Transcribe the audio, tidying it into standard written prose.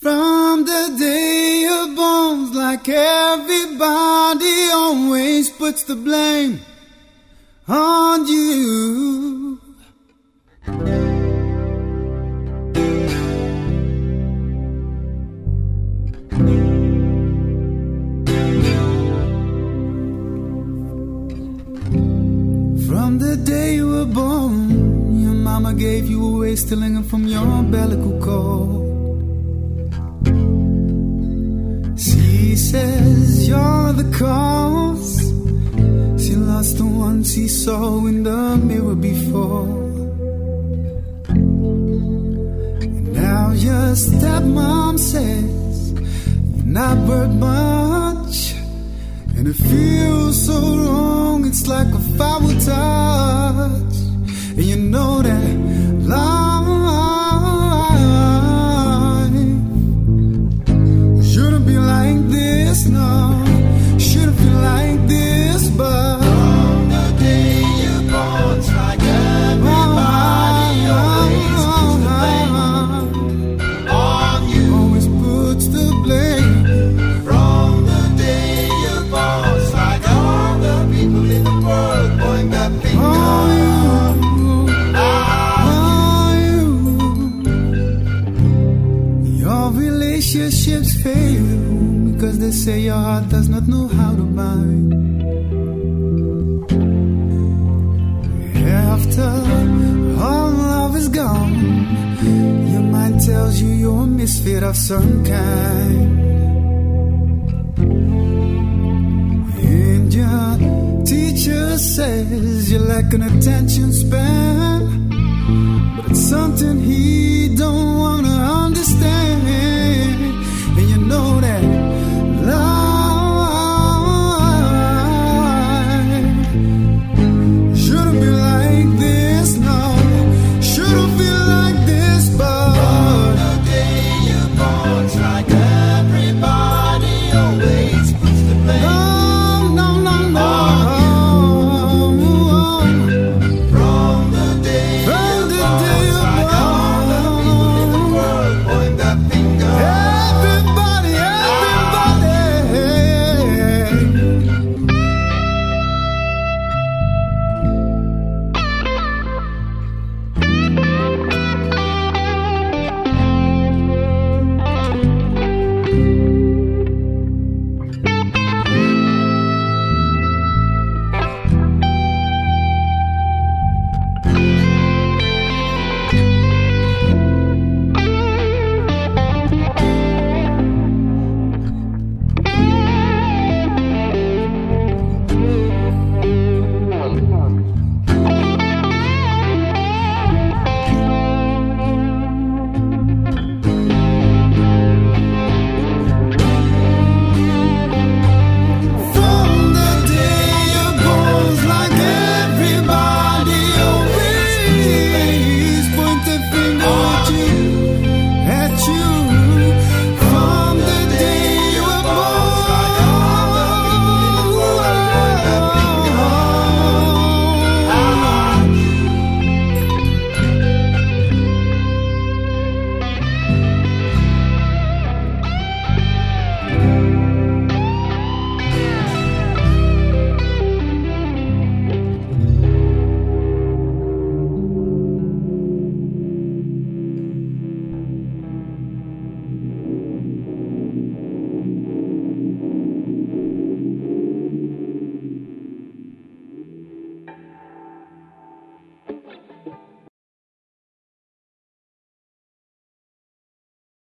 From the day you're born, like everybody always puts the blame on you. From the day you were born, your mama gave you away, stealing it from your umbilical cord. She says you're the cause. She lost the one she saw in the mirror before. And now your stepmom says you're not worth much, and it feels so wrong, it's like a foul touch. And you know that life shouldn't be like this, no. Shouldn't be like this, but from the day you're born, it's like everybody always puts the blame on you. Always puts the blame. From the day you're born, it's like all the people in the world point that finger Oh, you. Your relationships fail because they say your heart does not know how to bind. After all love is gone, your mind tells you you're a misfit of some kind. And your teacher says you lack an attention span, but it's something he